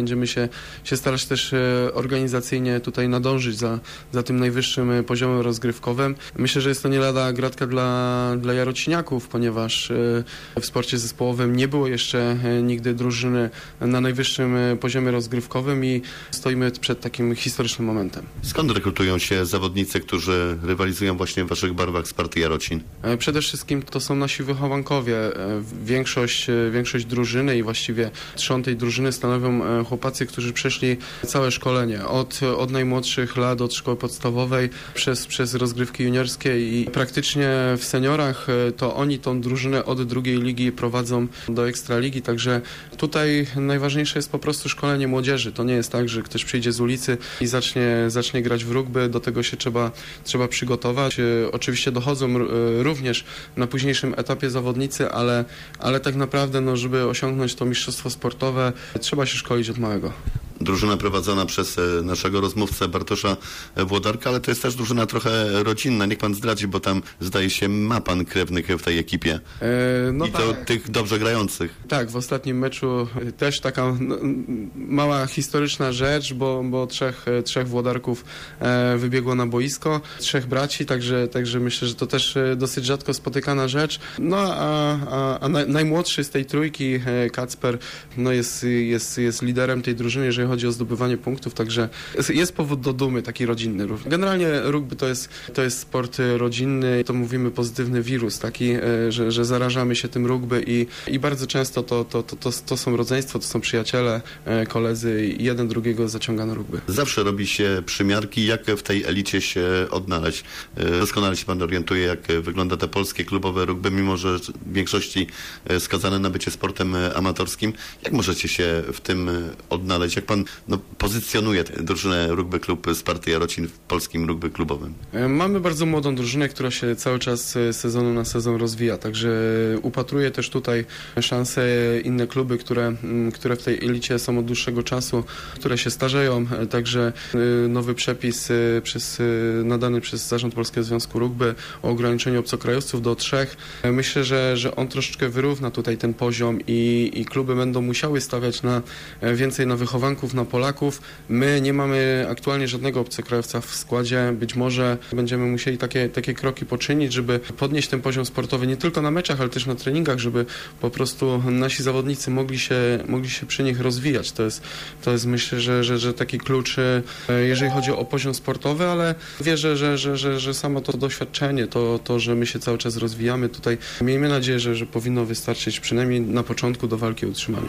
się, się starać też organizacyjnie tutaj nadążyć za, za tym najwyższym poziomem rozgrywkowym. Myślę, że jest to nie lada gratka dla, dla jarociniaków, ponieważ w sporcie zespołowym nie było jeszcze nigdy drużyny na najwyższym poziomie rozgrywkowym i stoimy przed takim historycznym momentem. Skąd rekrutują się zawodnicy, którzy rywalizują właśnie w waszych barwach Sparty Jarocin? Przede wszystkim to są nasi wychowankowie. Większość, większość drużyny i właściwie trzon tej drużyny stanowią chłopacy, którzy przeszli całe szkolenie. Od, od najmłodszych lat, od szkoły podstawowej, przez, przez rozgrywki juniorskie i praktycznie w seniorach to oni tą drużynę od drugiej ligi prowadzą do ekstraligi, także tutaj najważniejsze jest po prostu szkolenie młodzieży. To nie jest tak, że ktoś przyjdzie z ulicy i zacznie, zacznie grać w rugby, do tego się trzeba, trzeba przygotować. Oczywiście dochodzą również na późniejszym etapie zawodnicy, ale, ale tak naprawdę, no, żeby osiągnąć to mistrzostwo sportowe, trzeba się szkolić od małego. Drużyna prowadzona przez naszego rozmówcę Bartosza Włodarka, ale to jest też drużyna trochę rodzinna. Niech pan zdradzi, bo tam zdaje się ma pan krewnych w tej ekipie. E, no I to tak. Tych dobrze grających. Tak, w ostatnim meczu też taka no, mała historyczna rzecz, bo, bo trzech, trzech Włodarków e, wybiegło na boisko, trzech braci, także, także myślę, że to też dosyć rzadko spotykana rzecz. No a, a, a naj, najmłodszy z tej trójki, e, Kacper, no jest, jest, jest liderem tej drużyny, jeżeli chodzi o zdobywanie punktów, także jest powód do dumy, taki rodzinny. Generalnie rugby to jest, to jest sport rodzinny, to mówimy pozytywny wirus, taki, że, że zarażamy się tym rugby i, i bardzo często to, to, to, to, to są rodzeństwo, to są przyjaciele, koledzy i jeden drugiego zaciąga na rugby. Zawsze robi się przymiarki, jak w tej elicie się odnaleźć. Doskonale się pan orientuje, jak wygląda te polskie klubowe rugby, mimo że w większości skazane na bycie sportem amatorskim. Jak możecie się w tym odnaleźć? Jak pan no, pozycjonuje drużynę Rugby Klub Sparty Jarocin w polskim rugby klubowym? Mamy bardzo młodą drużynę, która się cały czas z sezonu na sezon rozwija, także upatruję też tutaj szanse inne kluby, które, które w tej elicie są od dłuższego czasu, które się starzeją, także nowy przepis przez, nadany przez Zarząd Polskiego Związku Rugby o ograniczeniu obcokrajowców do trzech. Myślę, że, że on troszeczkę wyrówna tutaj ten poziom i, i kluby będą musiały stawiać na więcej na wychowanków, na Polaków. My nie mamy aktualnie żadnego obcokrajowca w składzie. Być może będziemy musieli takie, takie kroki poczynić, żeby podnieść ten poziom sportowy nie tylko na meczach, ale też na treningach, żeby po prostu nasi zawodnicy mogli się, mogli się przy nich rozwijać. To jest, to jest myślę, że, że, że taki klucz, jeżeli chodzi o poziom sportowy, ale wierzę, że, że, że, że samo to doświadczenie, to, to, że my się cały czas rozwijamy tutaj, miejmy nadzieję, że, że powinno wystarczyć przynajmniej na początku do walki o utrzymanie.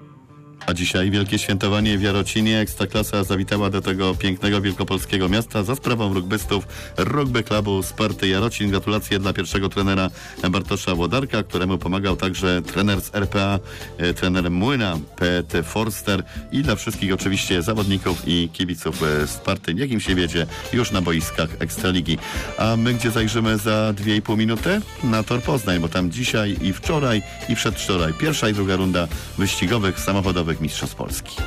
A dzisiaj wielkie świętowanie w Jarocinie. Ekstraklasa zawitała do tego pięknego wielkopolskiego miasta za sprawą rugbystów Rugby Klubu Sparty Jarocin. Gratulacje dla pierwszego trenera Bartosza Włodarka, któremu pomagał także trener z R P A, trener Młyna, P T Forster i dla wszystkich oczywiście zawodników i kibiców Sparty. Niech im się wiedzie już na boiskach Ekstraligi. A my gdzie zajrzymy za dwie i pół minuty? Na Tor Poznań, bo tam dzisiaj i wczoraj i przedwczoraj pierwsza i druga runda wyścigowych, samochodowych Mistrzostw Polski.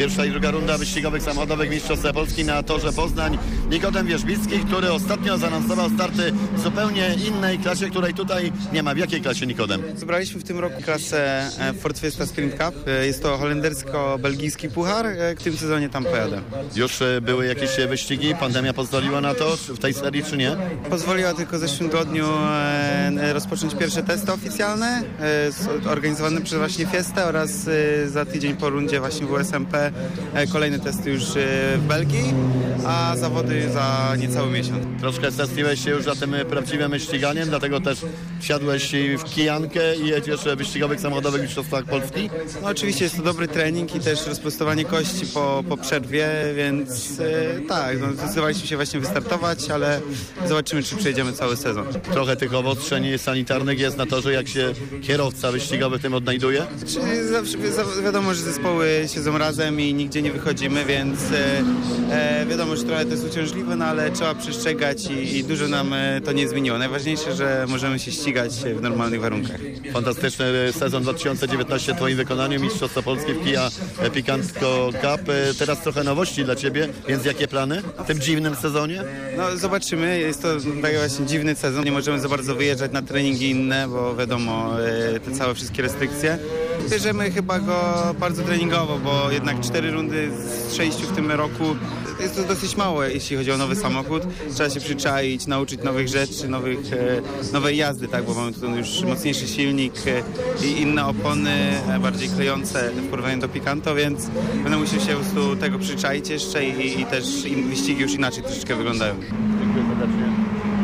Pierwsza i druga runda wyścigowych samochodowych Mistrzostwa Polski na torze Poznań. Nikodem Wierzbicki, który ostatnio zaanonsował starty w zupełnie innej klasie, której tutaj nie ma. W jakiej klasie, Nikodem? Zebraliśmy w tym roku klasę Ford Fiesta Sprint Cup. Jest to holendersko-belgijski puchar. W tym sezonie tam pojadę. Już były jakieś wyścigi? Pandemia pozwoliła na to w tej serii, czy nie? Pozwoliła tylko w zeszłym tygodniu rozpocząć pierwsze testy oficjalne organizowane przez właśnie Fiestę oraz za tydzień po rundzie właśnie w U S M P kolejne testy już w Belgii, a zawody za niecały miesiąc. Troszkę stęskniłeś się już za tym prawdziwym ściganiem, dlatego też wsiadłeś w kijankę i jedziesz w wyścigowych samochodowych mistrzostwach Polski? No oczywiście jest to dobry trening i też rozprostowanie kości po, po przerwie, więc e, tak, no, zdecydowaliśmy się właśnie wystartować, ale zobaczymy, czy przejdziemy cały sezon. Trochę tych obostrzeń sanitarnych jest na torze, jak się kierowca wyścigowy tym odnajduje? Czy zawsze, wi- wiadomo, że zespoły siedzą razem i nigdzie nie wychodzimy, więc e, e, wiadomo, że trochę to jest uciążliwe, no ale trzeba przestrzegać i, i dużo nam e, to nie zmieniło. Najważniejsze, że możemy się ścigać w normalnych warunkach. Fantastyczny sezon dwa tysiące dziewiętnaszty w Twoim wykonaniu, Mistrzostwo Polskie w Kia Picanto Cup. Teraz trochę nowości dla Ciebie, więc jakie plany w tym dziwnym sezonie? No zobaczymy, jest to taki właśnie dziwny sezon, nie możemy za bardzo wyjeżdżać na treningi inne, bo wiadomo, te całe wszystkie restrykcje. Bierzemy chyba go bardzo treningowo, bo jednak cztery rundy z sześciu w tym roku jest to dosyć mało, jeśli chodzi o nowy samochód. Trzeba się przyczaić, nauczyć nowych rzeczy, nowych, e, nowej jazdy, tak, bo mamy tu już mocniejszy silnik e, i inne opony, e, bardziej klejące w porównaniu do Picanto, więc będę musiał się po prostu tego przyczaić jeszcze i, i też in, wyścigi już inaczej troszeczkę wyglądają. Dziękuję serdecznie.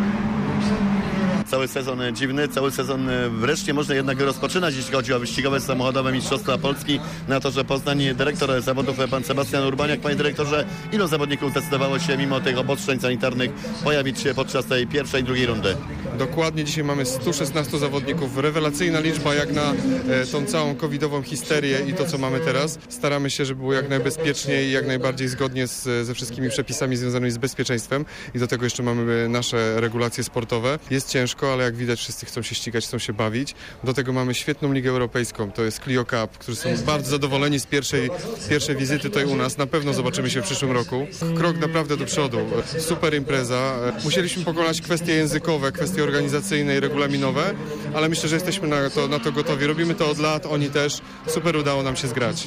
Cały sezon dziwny, cały sezon wreszcie można jednak rozpoczynać, jeśli chodzi o wyścigowe samochodowe Mistrzostwa Polski na torze Poznań. Dyrektor zawodów pan Sebastian Urbaniak. Panie dyrektorze, ilu zawodników zdecydowało się mimo tych obostrzeń sanitarnych pojawić się podczas tej pierwszej i drugiej rundy? Dokładnie dzisiaj mamy stu szesnastu zawodników. Rewelacyjna liczba jak na e, tą całą covidową histerię i to, co mamy teraz. Staramy się, żeby było jak najbezpieczniej i jak najbardziej zgodnie z, ze wszystkimi przepisami związanymi z bezpieczeństwem i do tego jeszcze mamy nasze regulacje sportowe. Jest ciężko, ale jak widać wszyscy chcą się ścigać, chcą się bawić. Do tego mamy świetną ligę europejską, to jest Clio Cup, którzy są bardzo zadowoleni z pierwszej, pierwszej wizyty tutaj u nas. Na pewno zobaczymy się w przyszłym roku. Krok naprawdę do przodu. Super impreza. Musieliśmy pokonać kwestie językowe, kwestie organizacyjne i regulaminowe, ale myślę, że jesteśmy na to, na to gotowi. Robimy to od lat, oni też. Super udało nam się zgrać.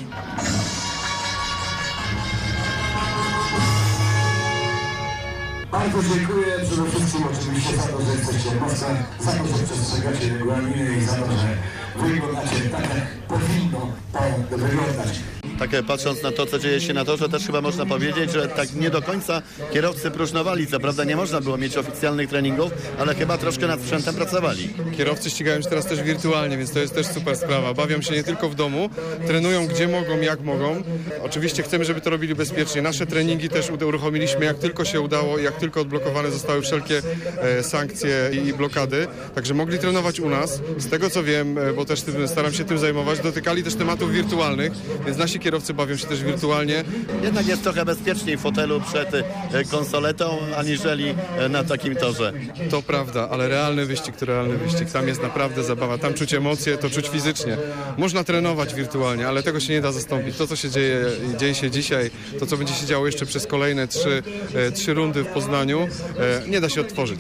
Bardzo dziękuję przede wszystkim oczywiście za to, że jesteście mocne, za to, że przestrzegacie regulaminy i za to, że wyglądacie tak, jak powinno to wyglądać. Tak patrząc na to, co dzieje się na torze, też chyba można powiedzieć, że tak nie do końca kierowcy próżnowali. Co prawda nie można było mieć oficjalnych treningów, ale chyba troszkę nad sprzętem pracowali. Kierowcy ścigają się teraz też wirtualnie, więc to jest też super sprawa. Bawią się nie tylko w domu, trenują gdzie mogą, jak mogą. Oczywiście chcemy, żeby to robili bezpiecznie. Nasze treningi też uruchomiliśmy jak tylko się udało, jak tylko odblokowane zostały wszelkie e, sankcje i, i blokady. Także mogli trenować u nas. Z tego co wiem, e, bo też tym, staram się tym zajmować, dotykali też tematów wirtualnych, więc nasi kierowcy bawią się też wirtualnie. Jednak jest trochę bezpieczniej w fotelu przed konsoletą, aniżeli na takim torze. To prawda, ale realny wyścig to realny wyścig. Tam jest naprawdę zabawa. Tam czuć emocje, to czuć fizycznie. Można trenować wirtualnie, ale tego się nie da zastąpić. To, co się dzieje, dzieje się dzisiaj, to, co będzie się działo jeszcze przez kolejne trzy, trzy rundy w Poznaniu, nie da się odtworzyć.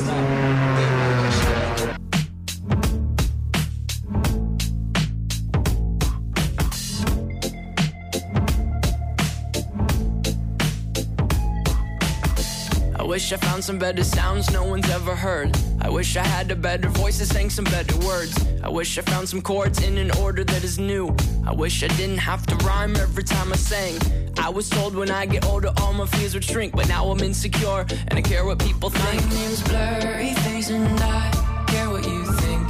I wish I found some better sounds no one's ever heard. I wish I had a better voice that sang some better words. I wish I found some chords in an order that is new. I wish I didn't have to rhyme every time I sang. I was told when I get older all my fears would shrink, but now I'm insecure and I care what people think. My name's Blurry Face and I care what you think.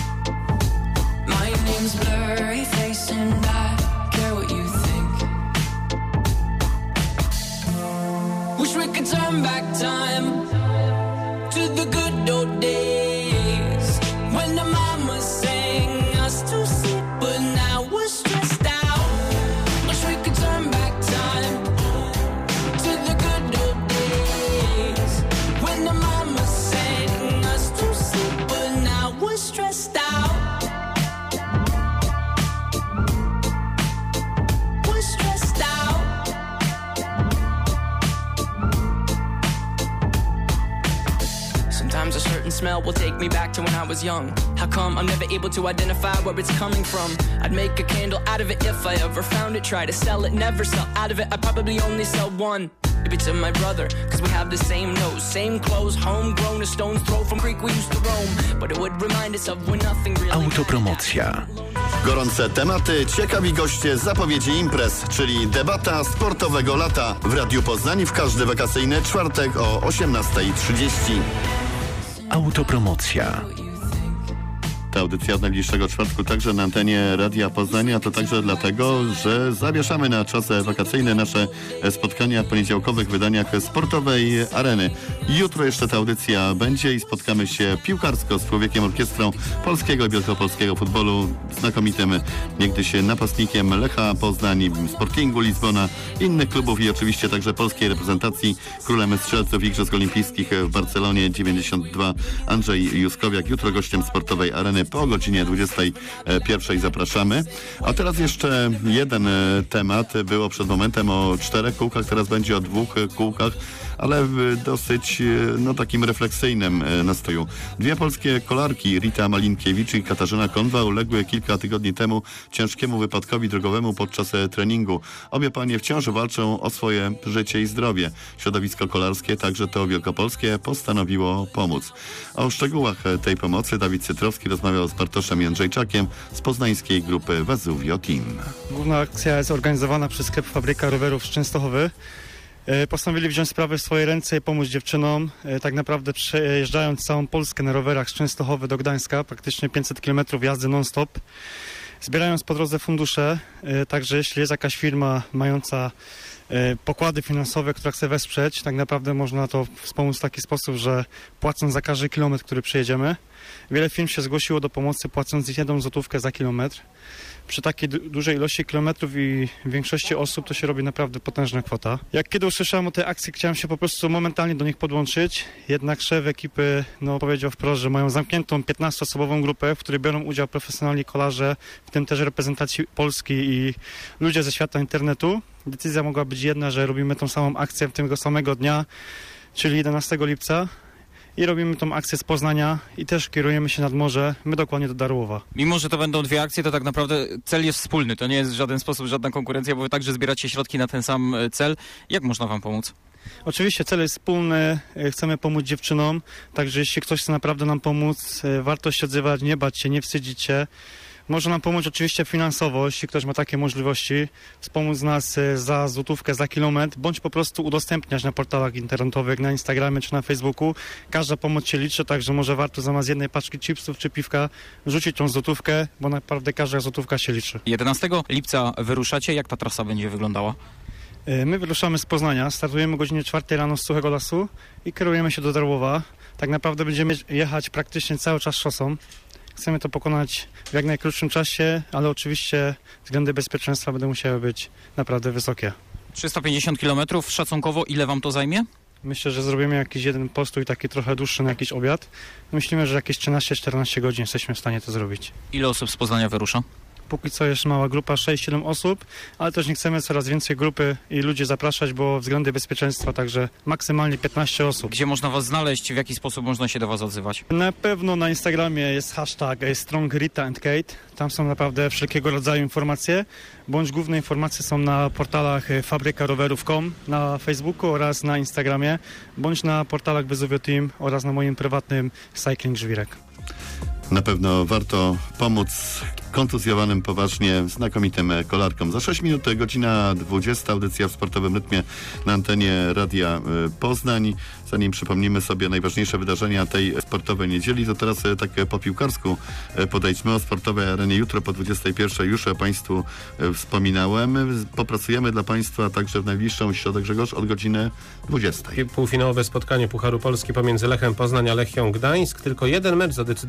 My name's Blurry Face and I care what you think. Wish we could turn back time to the good old days when the mama sang us to sleep, but now we're stressed out. Wish we could turn back time to the good old days when the mama sang us to sleep, but now we're stressed out. We're stressed out. smell will take me back to when I was young. How come I'm never able to identify where it's coming from? I'd make a candle out of it if I ever found it. Try to sell it, never sell out of it. I'd probably only sell one. Maybe to my brother, cause we have the same nose, same clothes, homegrown, a stone's throw from Greek we used to roam. But it would remind us of when nothing really. Autopromocja. Gorące tematy, ciekawi goście, zapowiedzi imprez, czyli debata sportowego lata w Radiu Poznań w każdy wakacyjny czwartek o osiemnasta trzydzieści. Autopromocja. Ta audycja od najbliższego czwartku także na antenie Radia Poznania, to także dlatego, że zawieszamy na czas wakacyjny nasze spotkania w poniedziałkowych wydaniach Sportowej Areny. Jutro jeszcze ta audycja będzie i spotkamy się piłkarsko z człowiekiem orkiestrą polskiego i wielkopolskiego futbolu, znakomitym niegdyś napastnikiem Lecha Poznań, Sportingu Lizbona, innych klubów i oczywiście także polskiej reprezentacji, królem strzelców Igrzysk Olimpijskich w Barcelonie dziewięćdziesiąt dwa Andrzej Juskowiak. Jutro gościem Sportowej Areny po godzinie dwudziestej pierwszej zapraszamy. A teraz jeszcze jeden temat. Było przed momentem o czterech kółkach, teraz będzie o dwóch kółkach, ale w dosyć no, takim refleksyjnym nastroju. Dwie polskie kolarki, Rita Malinkiewicz i Katarzyna Konwa, uległy kilka tygodni temu ciężkiemu wypadkowi drogowemu podczas treningu. Obie panie wciąż walczą o swoje życie i zdrowie. Środowisko kolarskie, także to wielkopolskie, postanowiło pomóc. O szczegółach tej pomocy Dawid Cytrowski rozmawiał z Bartoszem Jędrzejczakiem z poznańskiej grupy Vesuvio Team. Główna akcja jest organizowana przez sklep Fabryka Rowerów z Częstochowy. Postanowili wziąć sprawę w swoje ręce i pomóc dziewczynom. Tak naprawdę przejeżdżając całą Polskę na rowerach z Częstochowy do Gdańska, praktycznie pięćset kilometrów jazdy non-stop, zbierając po drodze fundusze. Także jeśli jest jakaś firma mająca pokłady finansowe, która chce wesprzeć, tak naprawdę można to wspomóc w taki sposób, że płacąc za każdy kilometr, który przejedziemy. Wiele firm się zgłosiło do pomocy, płacąc jedną złotówkę za kilometr. Przy takiej du- dużej ilości kilometrów i większości osób to się robi naprawdę potężna kwota. Jak kiedy usłyszałem o tej akcji, chciałem się po prostu momentalnie do nich podłączyć, jednak szef ekipy no, powiedział wprost, że mają zamkniętą piętnastoosobową grupę, w której biorą udział profesjonalni kolarze, w tym też reprezentacji Polski i ludzie ze świata internetu. Decyzja mogła być jedna, że robimy tą samą akcję tego samego dnia, czyli jedenastego lipca. I robimy tą akcję z Poznania i też kierujemy się nad morze, my dokładnie do Darłowa. Mimo, że to będą dwie akcje, to tak naprawdę cel jest wspólny. To nie jest w żaden sposób żadna konkurencja, bo wy także zbieracie środki na ten sam cel. Jak można wam pomóc? Oczywiście cel jest wspólny, chcemy pomóc dziewczynom, także jeśli ktoś chce naprawdę nam pomóc, warto się odzywać, nie bać się, nie wstydzić się. Może nam pomóc oczywiście finansowo, jeśli ktoś ma takie możliwości, wspomóc nas za złotówkę, za kilometr, bądź po prostu udostępniać na portalach internetowych, na Instagramie czy na Facebooku. Każda pomoc się liczy, także może warto zamiast jednej paczki chipsów czy piwka rzucić tą złotówkę, bo naprawdę każda złotówka się liczy. jedenastego lipca wyruszacie. Jak ta trasa będzie wyglądała? My wyruszamy z Poznania, startujemy o godzinie czwartej rano z Suchego Lasu i kierujemy się do Darłowa. Tak naprawdę będziemy jechać praktycznie cały czas szosą. Chcemy to pokonać w jak najkrótszym czasie, ale oczywiście względy bezpieczeństwa będą musiały być naprawdę wysokie. trzysta pięćdziesiąt kilometrów, szacunkowo ile wam to zajmie? Myślę, że zrobimy jakiś jeden postój, taki trochę dłuższy na jakiś obiad. Myślimy, że jakieś trzynaście czternaście godzin jesteśmy w stanie to zrobić. Ile osób z Poznania wyrusza? Póki co jest mała grupa, sześć siedem osób, ale też nie chcemy coraz więcej grupy i ludzi zapraszać, bo względy bezpieczeństwa, także maksymalnie piętnaście osób. Gdzie można was znaleźć, w jaki sposób można się do was odzywać? Na pewno na Instagramie jest hashtag Strong Rita and Kate. Tam są naprawdę wszelkiego rodzaju informacje, bądź główne informacje są na portalach fabryka rowerów kropka com, na Facebooku oraz na Instagramie, bądź na portalach Vesuvio Team oraz na moim prywatnym Cycling Żwirek. Na pewno warto pomóc kontuzjowanym poważnie, znakomitym kolarkom. Za sześć minut, godzina dwudziesta, audycja w sportowym rytmie na antenie Radia Poznań. Zanim przypomnimy sobie najważniejsze wydarzenia tej sportowej niedzieli, to teraz tak po piłkarsku podejdźmy. O sportowej arenie jutro po dwudziestej pierwszej już Państwu wspominałem. Popracujemy dla Państwa także w najbliższą środę, Grzegorz, od godziny dwudziestej. Półfinałowe spotkanie Pucharu Polski pomiędzy Lechem Poznań a Lechią Gdańsk. Tylko jeden mecz zadecyduje o tym, kto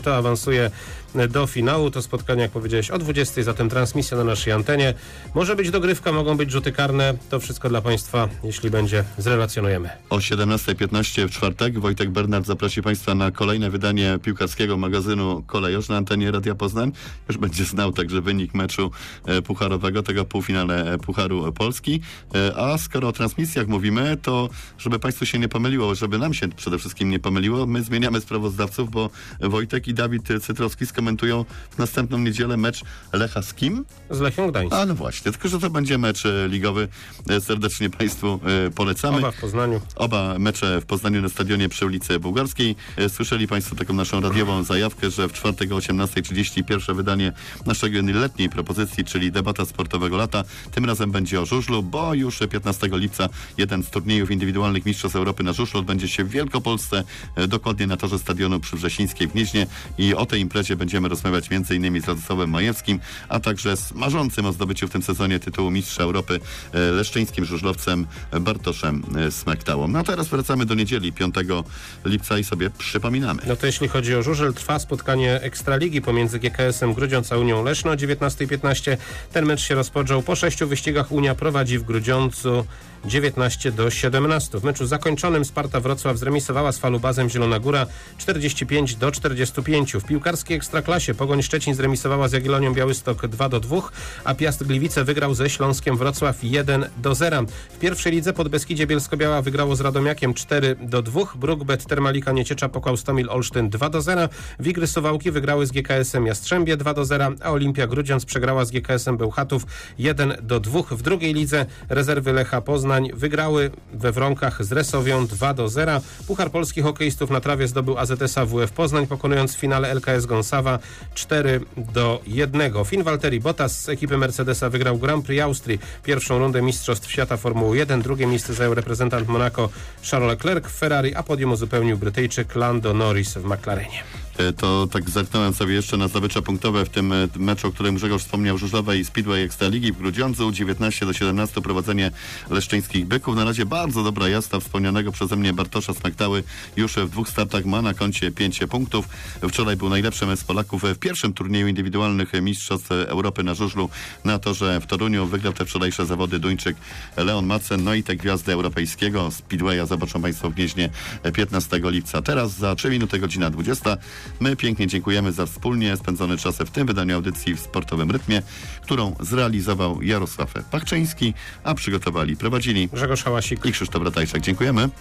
kto awansuje do finału. To spotkanie, jak powiedziałeś, o dwudziestej, zatem transmisja na naszej antenie. Może być dogrywka, mogą być rzuty karne. To wszystko dla Państwa, jeśli będzie, zrelacjonujemy. O siedemnasta piętnaście w czwartek Wojtek Bernard zaprosi Państwa na kolejne wydanie piłkarskiego magazynu Kolejorz na antenie Radia Poznań. Już będzie znał także wynik meczu e, pucharowego, tego półfinale e, Pucharu Polski. E, a skoro o transmisjach mówimy, to żeby Państwu się nie pomyliło, żeby nam się przede wszystkim nie pomyliło, my zmieniamy sprawozdawców, bo Wojtek i Dawid Cytrowski skomentują w następną niedzielę mecz Lecha z kim? Z Lechią Gdańsk. A no właśnie, tylko że to będzie mecz e, ligowy. E, serdecznie Państwu e, polecamy. Oba w Poznaniu. Oba mecze w Poznaniu na stadionie przy ulicy Bułgarskiej. E, słyszeli Państwo taką naszą radiową zajawkę, że w czwartek o osiemnasta trzydzieści pierwsze wydanie naszego letniej propozycji, czyli debata sportowego lata. Tym razem będzie o żużlu, bo już piętnastego lipca jeden z turniejów indywidualnych Mistrzostw Europy na żużlu odbędzie się w Wielkopolsce, e, dokładnie na torze stadionu przy Wrzesińskiej w Gnieźnie i o tej imprezie będziemy rozmawiać m.in. z Radosławem Majewskim, a także z marzącym o zdobyciu w tym sezonie tytułu Mistrza Europy e, leszczyńskim żużlowcem Bartoszem e, Smektałą. No a teraz wracamy do niedzieli piątego lipca i sobie przypominamy. No to jeśli chodzi o żużel, trwa spotkanie Ekstraligi pomiędzy G K S-em Grudziądz a Unią Leszno o dziewiętnasta piętnaście. Ten mecz się rozpoczął po sześciu wyścigach. Unia prowadzi w Grudziądzu dziewiętnaście do siedemnastu. W meczu zakończonym Sparta Wrocław zremisowała z Falubazem Zielona Góra czterdzieści pięć do czterdziestu pięciu. W piłkarskiej Ekstraklasie Pogoń Szczecin zremisowała z Jagiellonią Białystok dwa do dwóch, a Piast Gliwice wygrał ze Śląskiem Wrocław jeden do zera. W pierwszej lidze Podbeskidzie Bielsko-Biała wygrało z Radomiakiem cztery do dwóch. Brukbet Termalika Nieciecza pokonał Stomil Olsztyn dwa do zera. Wigry Suwałki wygrały z G K S-em Jastrzębie dwa do zera, a Olimpia Grudziądz przegrała z G K S-em Bełchatów jeden do dwóch. W drugiej lidze rezerwy Lecha Poznań wygrały we Wronkach z Resowią dwa do zera. Puchar Polski hokeistów na trawie zdobył A Z S A W F Poznań, pokonując w finale L K S Gonsawa cztery do jednego. Finn Valtteri Bottas z ekipy Mercedesa wygrał Grand Prix Austrii, pierwszą rundę Mistrzostw Świata Formuły jeden. Drugie miejsce zajął reprezentant Monaco Charles Leclerc w Ferrari, a podium uzupełnił Brytyjczyk Lando Norris w McLarenie. To tak zerknąłem sobie jeszcze na zdobycze punktowe w tym meczu, o którym Grzegorz wspomniał, żużlowej Speedway Ekstraligi w Grudziądzu, dziewiętnaście do siedemnastu prowadzenie leszczyńskich Byków. Na razie bardzo dobra jazda wspomnianego przeze mnie Bartosza Smektały. Już w dwóch startach ma na koncie pięć punktów. Wczoraj był najlepszym z Polaków w pierwszym turnieju indywidualnych Mistrzostw Europy na żużlu na torze w Toruniu. Wygrał te wczorajsze zawody Duńczyk Leon Madsen. No i te gwiazdy europejskiego Speedwaya zobaczą Państwo w Gnieźnie piętnastego lipca. Teraz za trzy minuty godzina dwudziesta. My pięknie dziękujemy za wspólnie spędzony czas w tym wydaniu audycji w Sportowym Rytmie, którą zrealizował Jarosław Pachczyński, a przygotowali, prowadzili Grzegorz Hałasik i Krzysztof Ratajczak. Dziękujemy.